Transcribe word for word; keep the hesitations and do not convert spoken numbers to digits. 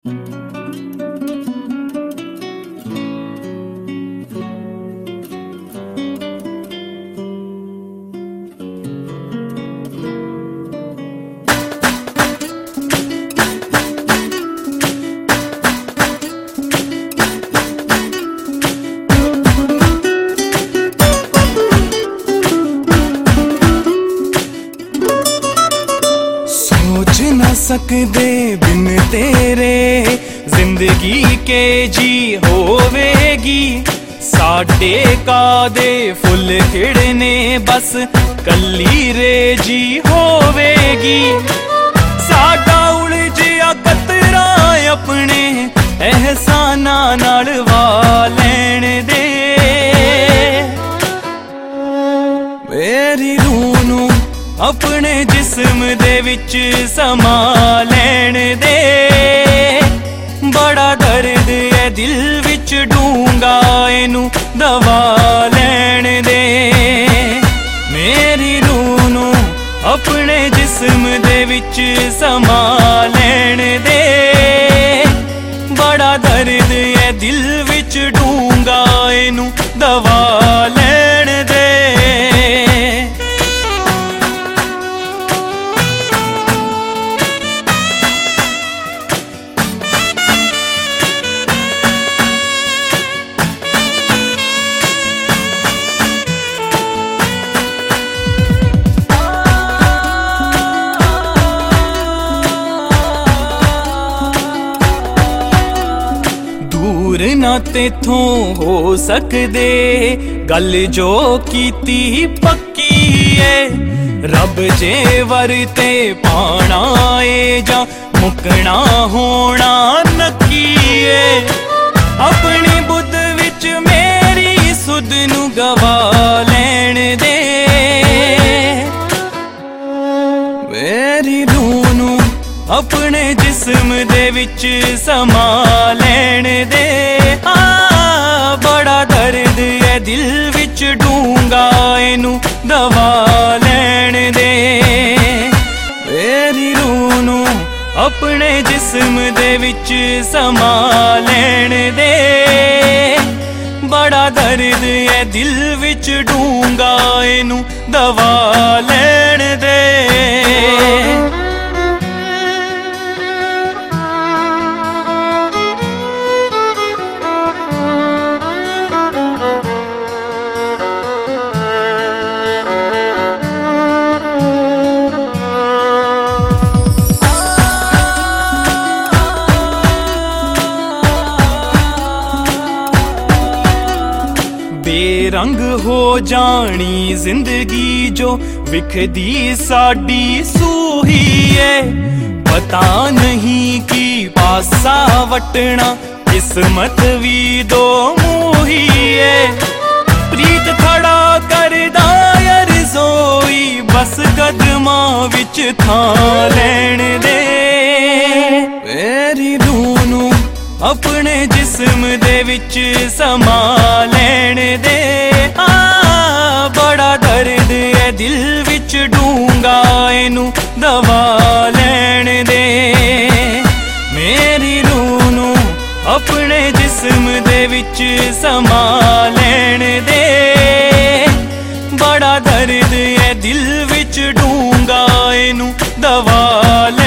सोच न सकदे बिन तेरे जिंदगी के जी होवेगी। साडे कादे फुल खिड़ने बस कल्ली रे जी होवेगी। साडा उलझिया कतरा अपने एहसाना नाल वा लैण दे। मेरी रूह नूं अपने जिस्म दे विच समा लैण दे। बड़ा दर्द है दिल विच डूंगा इनू दवा लैण दे। मेरी रूह नूं अपने जिस्म दे विच समा लैण दे। बड़ा दर्द है दिल विच डूंगा इनू दवा लैण दे। दूर ना तेथों हो सकदे गल जो कीती पक्की है। रब जे वरते पाना ए जा मुकना होना नक्की है। अपनी बुद्ध विच मेरी सुध नू गवा लैण दे। मेरी रूह नूं अपने जिस्म दे विच समा लैण दे। आ बड़ा दर्द है दिल विच डूंगा इनू दवा लैण दे। मेरी रूह नूं अपने जिस्म दे विच समा लैण दे। बड़ा दर्द है दिल विच डूंगा इनू दवा लैण दे। बेरंग हो जानी जिंदगी जो विखदी साडी सूही है। पता नहीं की पासा वटना किस्मत भी दो मूही है। प्रीत खड़ा करदा यार सोई बस कदमां विच थां लैण दे। मेरी रूह नूं अपने जिस्म दे विच समा लैण दे। आ बड़ा दर्द है दिल विच डूंगा इनू दवा लैण दे। मेरी रूह नूं अपने जिस्म दे विच समा लैण दे। बड़ा दर्द है दिल विच डूंगा इनू दवा लैण